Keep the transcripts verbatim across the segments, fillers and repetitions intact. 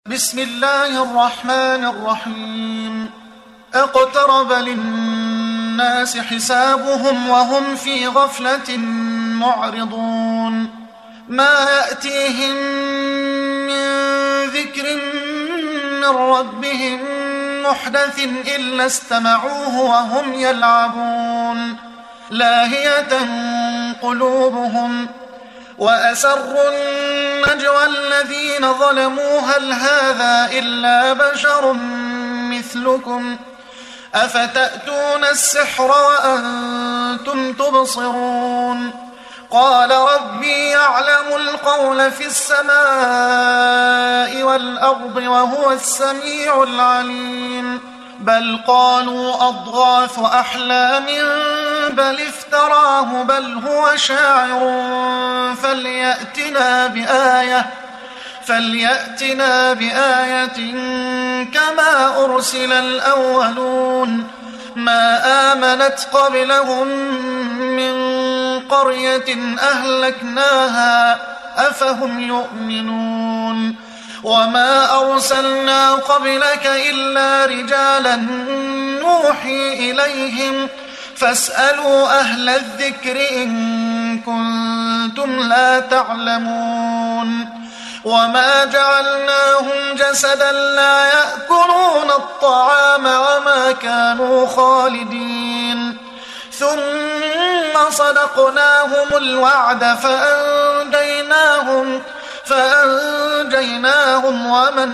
بسم الله الرحمن الرحيم. اقترب للناس حسابهم وهم في غفلة معرضون. ما يأتيهم من ذكر من ربهم محدث إلا استمعوه وهم يلعبون لاهية قلوبهم وأسروا النجوى الذين ظلموا هل هذا إلا بشر مثلكم أفتأتون السحر وأنتم تبصرون. قال ربي يعلم القول في السماء والأرض وهو السميع العليم. بل قالوا أضغاث أحلام بل افتراه بل هو شاعر فليأتنا بآية فليأتنا بآية كما أرسل الأولون. ما آمنت قبلهم من قرية أهلكناها أفهم يؤمنون. وما أرسلنا قبلك إلا رجالا نوحي إليهم فاسألوا أهل الذكر إن كنتم لا تعلمون. وما جعلناهم جسدا لا يأكلون الطعام وما كانوا خالدين. ثم صدقناهم الوعد فأنجيناهم فأنجيناهم ومن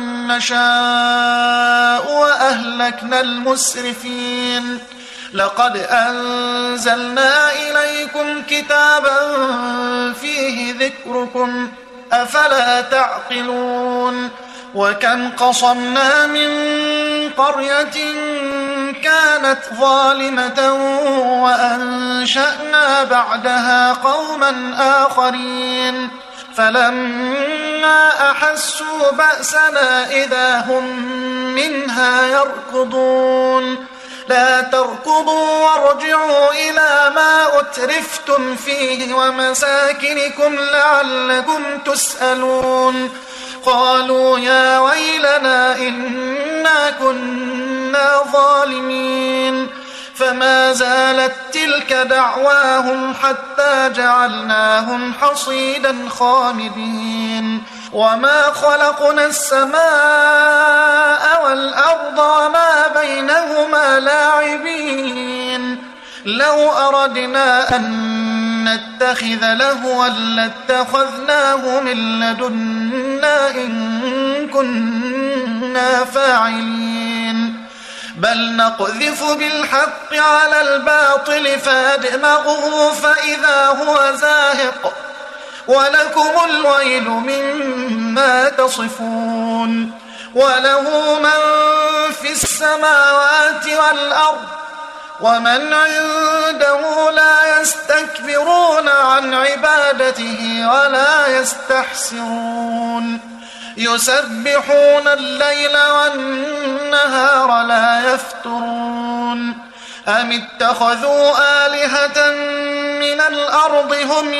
نشاء وأهلكنا المسرفين. لقد أنزلنا إليكم كتابا فيه ذكركم أفلا تعقلون. وكم قصمنا من قرية كانت ظالمة وأنشأنا بعدها قوما آخرين فلما أحسوا بأسنا إذا هم منها يركضون. لا تركضوا وارجعوا إلى ما أترفتم فيه ومساكنكم لعلكم تسألون. قالوا يا ويلنا إنا كنا ظالمين. فما زالت تلك دعواهم حتى جعلناهم حصيدا خامدين. وما خلقنا السماء والأرض وما بينهما لاعبين. لو أردنا أن نتخذ لهوا لاتخذناه من لدنا إن كنا فاعلين. بل نقذف بالحق على الباطل فيدمغه فإذا هو زاهق ولكم الويل مما تصفون. وله من في السماوات والأرض ومن عنده لا يستكبرون عن عبادته ولا يستحسرون. يسبحون الليل والنهار لا يفترون. أم اتخذوا آلهة من الأرض هم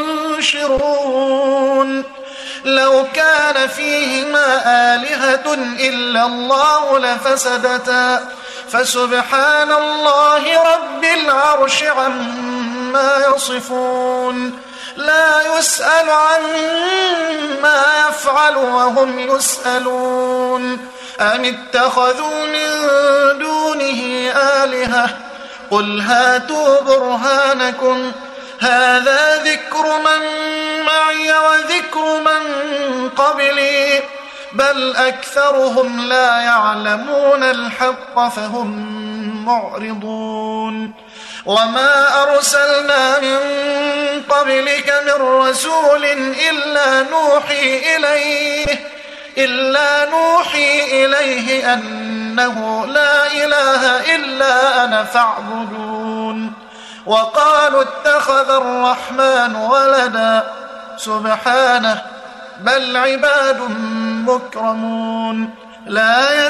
ينشرون. لو كان فيهما آلهة إلا الله لفسدتا فسبحان الله رب العرش عما يصفون. لا يسأل عما يفعل وهم يسألون. أم اتخذوا من دونه آلهة قل هاتوا برهانكم هذا ذكر من معي وذكر من قبلي بل أكثرهم لا يعلمون الحق فهم معرضون. وما أرسلنا من قبلك من رسول إلا نوحي إليه إلا نوحي إليه أنه لا إله إلا أنا فاعبدون. وقالوا اتخذ الرحمن ولدا سبحانه بل عباد مكرمون لا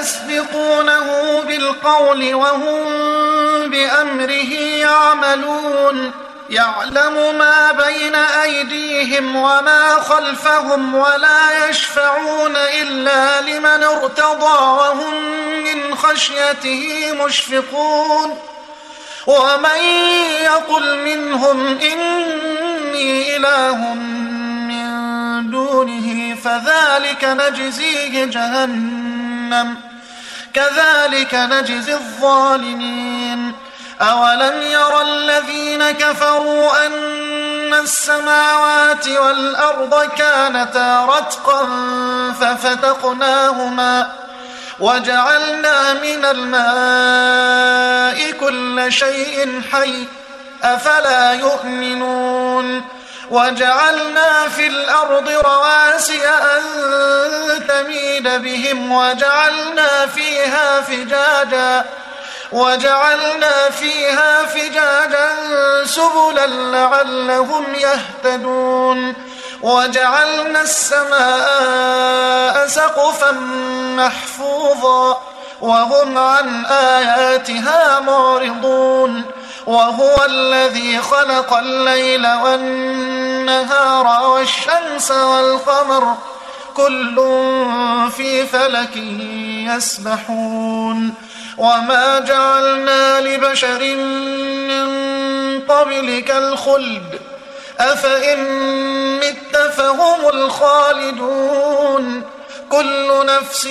يسبقونه بالقول وهم بأمره يعملون. يعلم ما بين أيديهم وما خلفهم ولا يشفعون إلا لمن ارتضى وهم من خشيته مشفقون ومن يقل منهم إني إله من دونه فذلك نجزيه جهنم كذلك نجزي الظالمين أولم ير الذين كفروا أن السماوات والأرض كانتا رتقا ففتقناهما وجعلنا من الماء كل شيء حي أفلا يؤمنون وجعلنا في الأرض رواسي أن تميد بهم وجعلنا فيها فجاجا وجعلنا فيها فجاجا سبلا لعلهم يهتدون وجعلنا السماء سقفا محفوظا وهم عن آياتها معرضون وهو الذي خلق الليل والنهار والشمس والقمر كل في فلك يسبحون وما جعلنا لبشر من قبلك الخلد أفإن مت فهم الخالدون كل نفس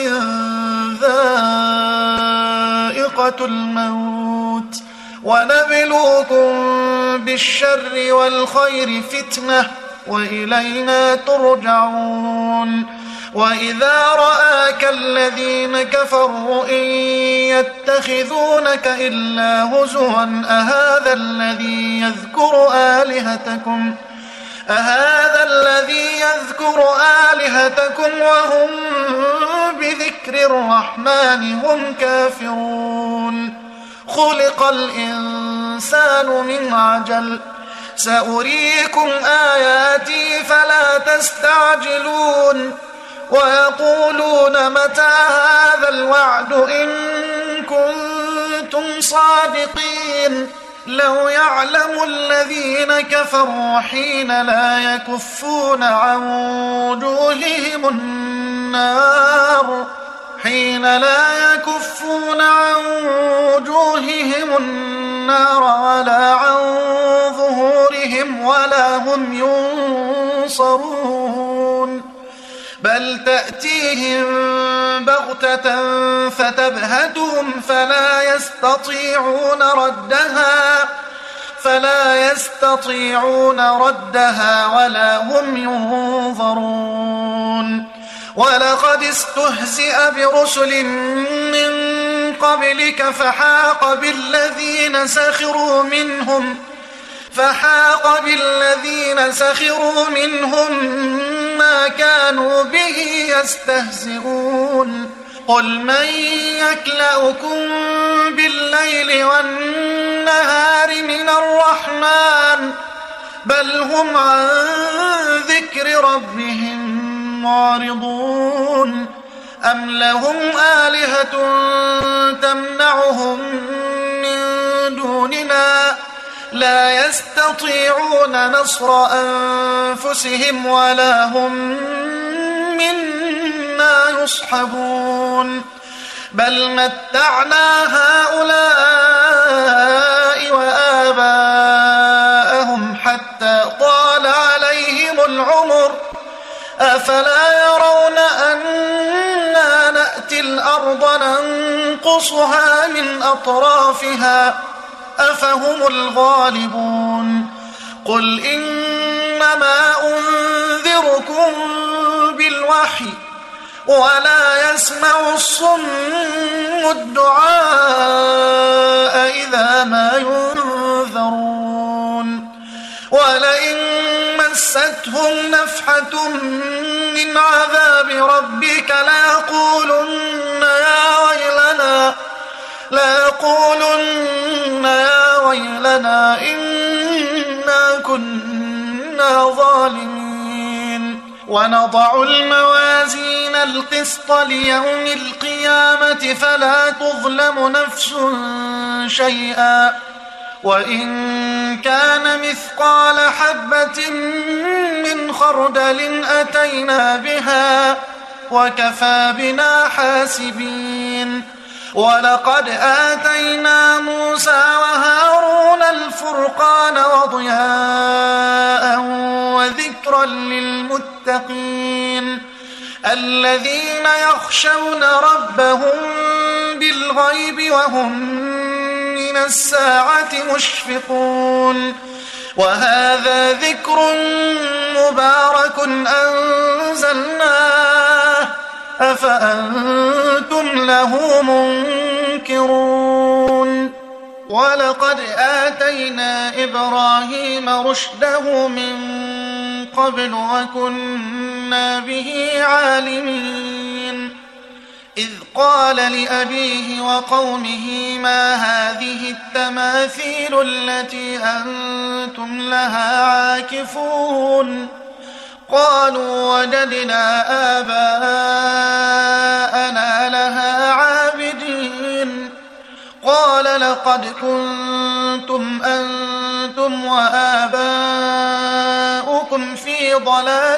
ذائقة الموت ونبلوكم بالشر والخير فتنة وإلينا ترجعون وإذا رآك الذين كفروا إن يتخذونك إلا هزوا أهذا الذي يذكر آلهتكم أهذا الذي يذكر آلهتكم وهم بذكر الرحمن هم كافرون خلق الإنسان من عجل سأريكم آياتي فلا تستعجلون ويقولون متى هذا الوعد إن كنتم صادقين لو يعلم الذين كفروا حين لا يكفون عن وجوههم النار حين لا يكفون عن وجوههم النار ولا عن ظهورهم ولا هم ينصرون بل تأتيهم بغتة فتبهتهم فلا يستطيعون ردها فلا يستطيعون ردها ولا هم ينظرون ولقد استهزئ برسل من قبلك فحاق بالذين سخروا منهم فحاق بالذين سخروا منهم ما كانوا به يستهزئون قل من يكلؤكم بالليل والنهار من الرحمن بل هم عن ذكر ربهم معرضون أم لهم آلهة تمنعهم من دوننا لا يستطيعون نصر أنفسهم ولا هم منا يصحبون بل متعنا هؤلاء وآباءهم حتى طال عليهم العمر أفلا يرون أنا نأتي الأرض ننقصها من أطرافها أفهم الغالبون قل إنما أنذركم بالوحي ولا يسمع الصم الدعاء إذا ما ينذرون ولئن مستهم نفحة من عذاب ربك ليقولن يا ويلنا ليقولن يا ويلنا إنا كنا ظالمين ونضع الموازين القسط ليوم القيامة فلا تظلم نفس شيئا وإن كان مثقال حبة من خردل أتينا بها وكفى بنا حاسبين ولقد آتينا موسى وهارون الفرقان وضياء وذكرا للمتقين الذين يخشون ربهم بالغيب وهم من الساعة مشفقون وهذا ذكر مبارك أنزلناه أفأنتم له منكرون ولقد آتينا إبراهيم رشده من قبل وكنا به عالمين إذ قال لأبيه وقومه ما هذه التماثيل التي أنتم لها عاكفون قالوا وجدنا آباءنا لها عابدين قال لقد كنتم أنتم وآباؤكم في ضلال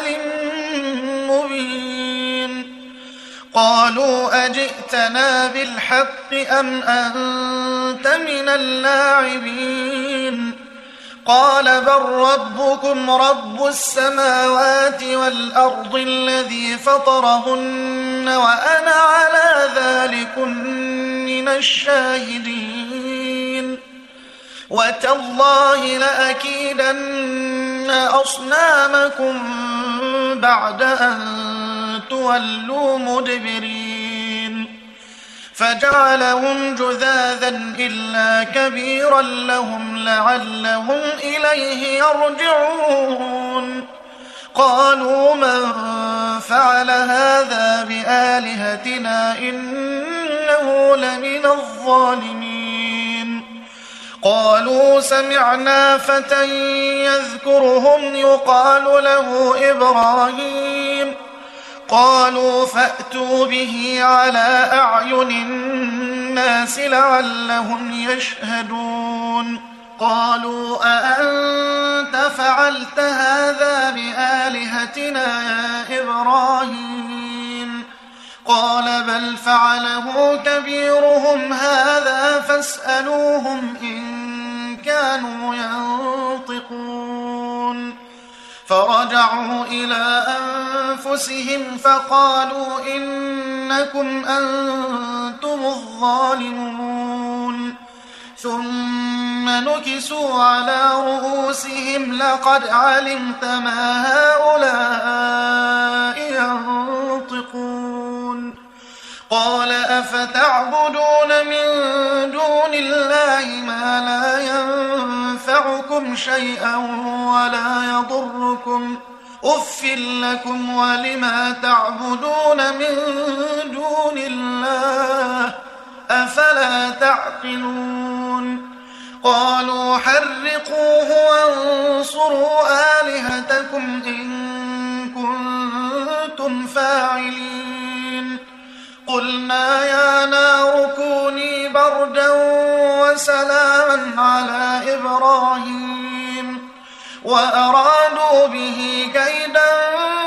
مبين قالوا أجئتنا بالحق أم أنت من اللاعبين قال بل ربكم رب السماوات والأرض الذي فطرهن وأنا على ذلك من الشاهدين وتالله لأكيدن أصنامكم بعد أن تولوا مدبرين فجعلهم جذاذا إلا كبيرا لهم لعلهم إليه يرجعون قالوا من فعل هذا بآلهتنا إنه لمن الظالمين قالوا سمعنا فتى يذكرهم يقال له إبراهيم قالوا فأتوا به على أعين الناس لعلهم يشهدون قالوا أأنت فعلت هذا بآلهتنا يا إبراهيم قال بل فعله كبيرهم هذا فاسألوهم إن كانوا ينطقون فرجعوا إلى أنفسهم فقالوا إنكم أنتم الظالمون ثم نكسوا على رؤوسهم لقد علمت ما هؤلاء ينطقون قال أفتعبدون من دون الله ما لا ينفعكم شيئا ولا يضركم أف لكم ولما تعبدون من دون الله أفلا تعقلون قالوا حرقوه وانصروا آلهتكم إن كنتم فاعلين قلنا يا نار كوني بردا وسلاما على إبراهيم وأرادوا به كيدا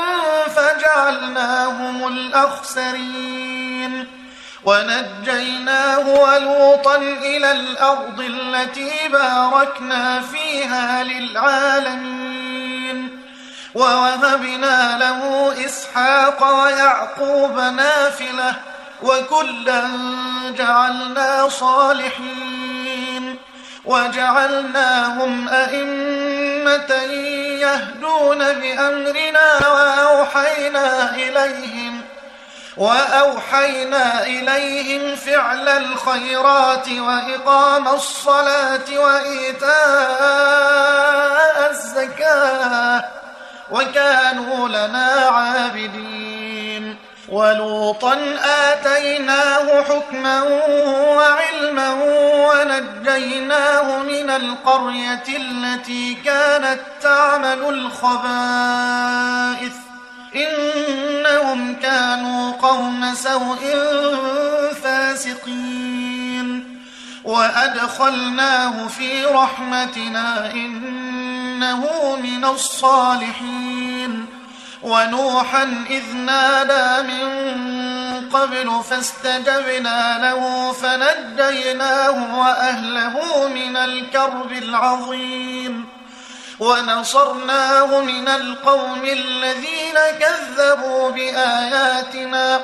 فجعلناهم الأخسرين ونجيناه ولوطا إلى الأرض التي باركنا فيها للعالمين ووهبنا له إسحاق ويعقوب نافلة وكلا جعلنا صالحين وجعلناهم أئمة يهدون بأمرنا وأوحينا إليهم وأوحينا إليهم فعل الخيرات وإقام الصلاة وإيتاء الزكاة وكانوا لنا عابدين ولوطا آتيناه حكما وعلما ونجيناه من القرية التي كانت تعمل الخبائث إنهم كانوا قوم سوء فاسقين وأدخلناه في رحمتنا إنه من الصالحين. ونوحا إذ نادى من قبل فاستجبنا له فنجيناه وأهله من الكرب العظيم ونصرناه من القوم الذين كذبوا بآياتنا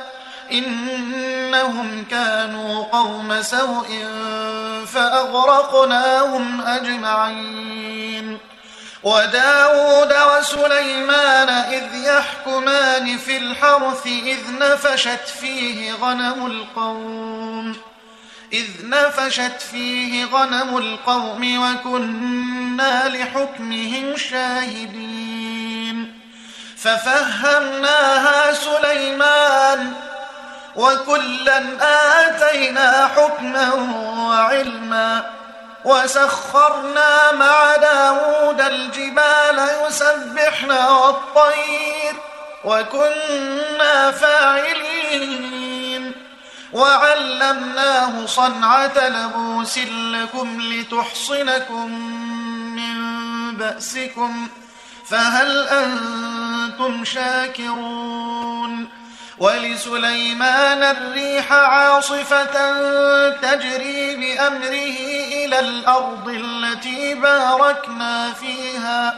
إنهم كانوا قوم سوء فأغرقناهم أجمعين. وداود وسليمان إذ يحكمان في الحرث إذ نفشت فيه غنم القوم إذ نفشت فيه غنم القوم وكنا لحكمهم شاهدين. ففهمناها سليمان وكلا آتينا حكما وعلما وسخرنا مع داود الجبال يسبحن والطير وكنا فاعلين. وعلمناه صنعة لبوس لكم لتحصنكم من بأسكم فهل أنتم شاكرون. ولسليمان الريح عاصفة تجري بأمره إلى الأرض التي باركنا فيها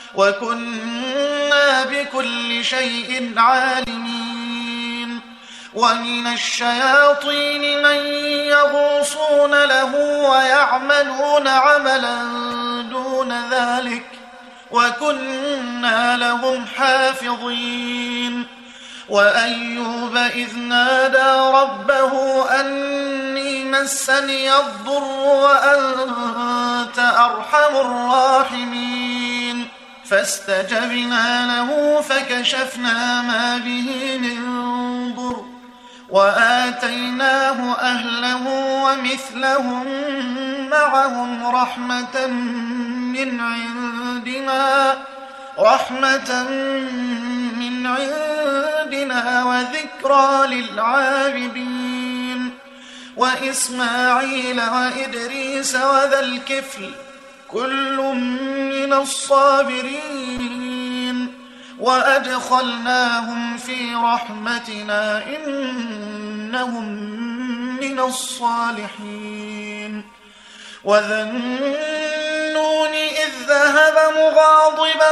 وكنا بكل شيء عالمين. ومن الشياطين من يغوصون له ويعملون عملا دون ذلك وكنا لهم حافظين. وأيوب إذ نادى ربه أني مسني الضر وأنت أرحم الراحمين فاستجبنا له فكشفنا ما به من ضر وآتيناه أهله ومثلهم معهم رحمة من عندنا رحمة من عندنا وذكرى للعابدين. وإسماعيل وإدريس وذا الكفل كل من الصابرين وأدخلناهم في رحمتنا إنهم من الصالحين. وذا النون إذ ذهب مغاضبا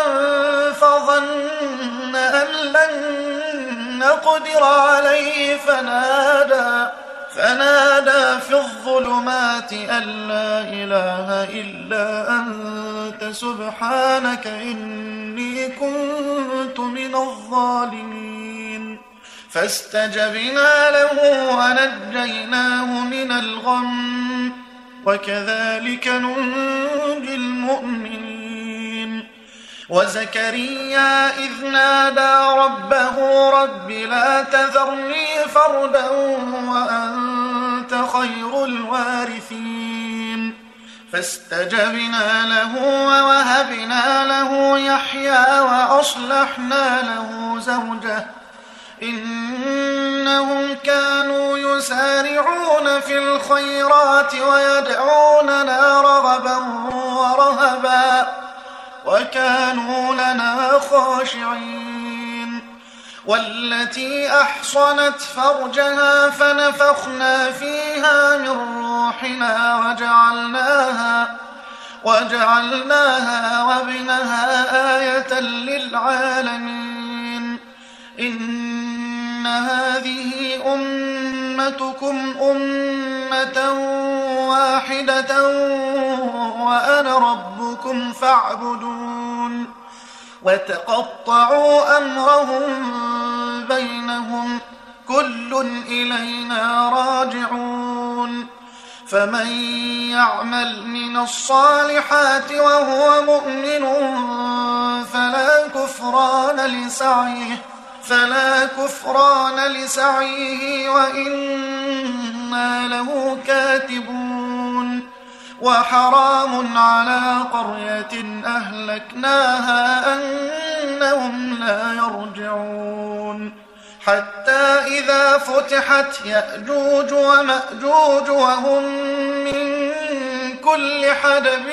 فظن أن لن نقدر عليه فنادى فنادى في الظلمات أن لا إله إلا أنت سبحانك إني كنت من الظالمين. فاستجبنا له ونجيناه من الغم وكذلك ننجي المؤمنين. وزكريا إذ نادى ربه رب لا تذرني فردا وأنت خير الوارثين فاستجبنا له ووهبنا له يحيى وأصلحنا له زوجه إنهم كانوا يسارعون في الخيرات ويدعوننا رغبا ورهبا وكانوا لنا خاشعين. والتي أحصنت فرجها فنفخنا فيها من روحنا وجعلناها وجعلناها وابنها آية للعالمين. إن هذه أمتكم أمة واحدة وأنا ربكم فاعبدون. وتقطعوا أمرهم بينهم كل إلينا راجعون. فمن يعمل من الصالحات وهو مؤمن فلا كفران لسعيه فلا كفران لسعيه وإنا له كاتبون. وحرام على قرية أهلكناها أنهم لا يرجعون حتى إذا فتحت يأجوج ومأجوج وهم من كل حدب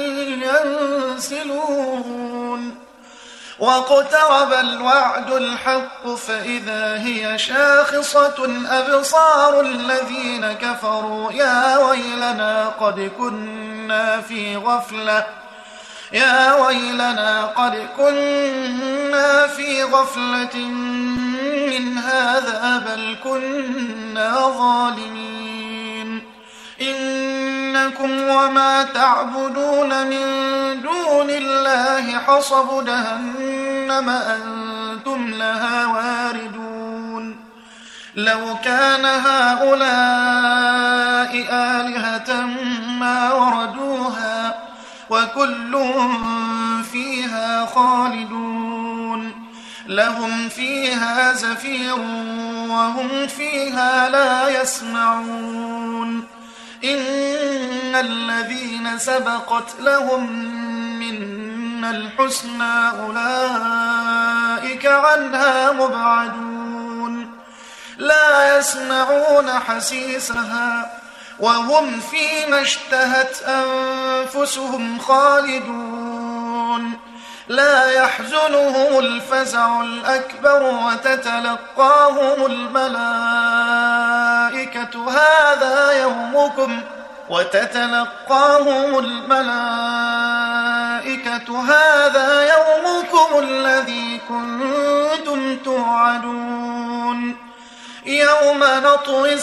ينسلون واقترب الوعد الحق فإذا هي شاخصة أبصار الذين كفروا يا ويلنا قد كنا في غفلة يا ويلنا قد كنا في غفلة من هذا بل كنا ظالمين إنكم وما تعبدون من دون الله حصب جهنم أنتم لها واردون لو كان هؤلاء آلهة ما وردوها وكل فيها خالدون لهم فيها زفير وهم فيها لا يسمعون إن الذين سبقت لهم منا الحسنى أولئك عنها مبعدون لا يسمعون حسيسها وهم فيما اشتهت أنفسهم خالدون لا يحزنهم الفزع الأكبر وتتلقاهم الملائكة هذا يومكم وتتلقاهم الملائكة هذا يومكم الذي كنتم توعدون يوم نطوي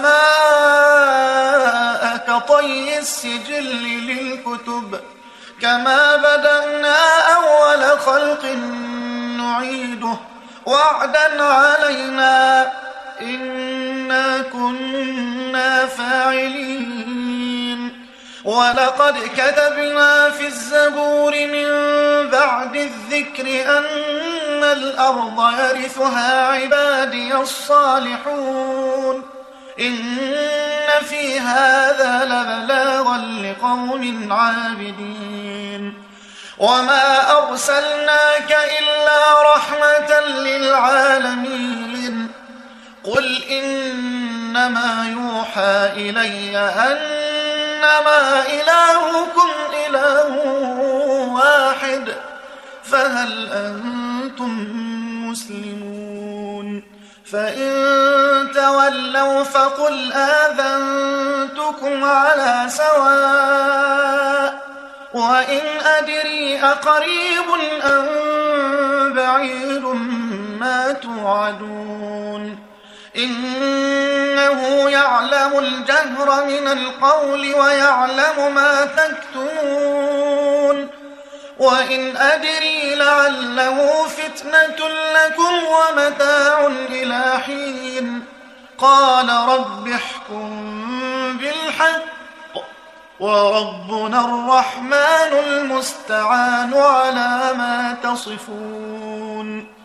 السماء كطي السجل للكتب كما بدأنا أول خلق نعيده وعدا علينا إنا كنا فاعلين ولقد كتبنا في الزبور من بعد الذكر أن الأرض يرثها عبادي الصالحون إن في هذا لبلاغا لقوم عابدين وما أرسلناك إلا رحمة للعالمين قل إنما يوحى إلي أنما إلهكم إله واحد فهل أنتم مسلمون فإن تولوا فقل آذنتكم على سواء وإن أدري أقريب أم بعيد ما توعدون إنه يعلم الجهر من القول ويعلم ما تكتمون وإن أدري لعله فتنة لكم ومتاع إلى حين قال رب احكم بالحق وربنا الرحمن المستعان على ما تصفون.